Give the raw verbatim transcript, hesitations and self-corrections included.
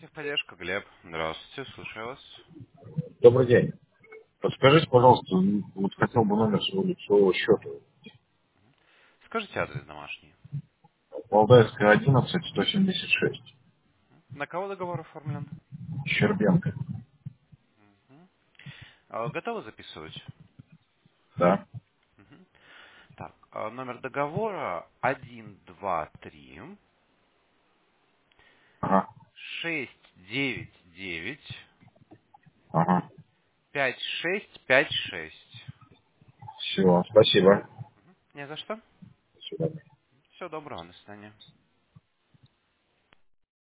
Техподдержка, Глеб. Здравствуйте, слушаю вас. Добрый день. Подскажите, пожалуйста, м, вот хотел бы номер своего лицевого счета. Скажите адрес домашний. Валдаевская, одиннадцать, сто семьдесят шесть. На кого договор оформлен? Щербенко. Мгм. А, Готовы записывать? Да. Мгм. Так, а, номер договора один два три Ага. шесть девять девять Ага. пять шесть пять шесть. Все, спасибо. Не за что. До свидания. Всего доброго, до свидания.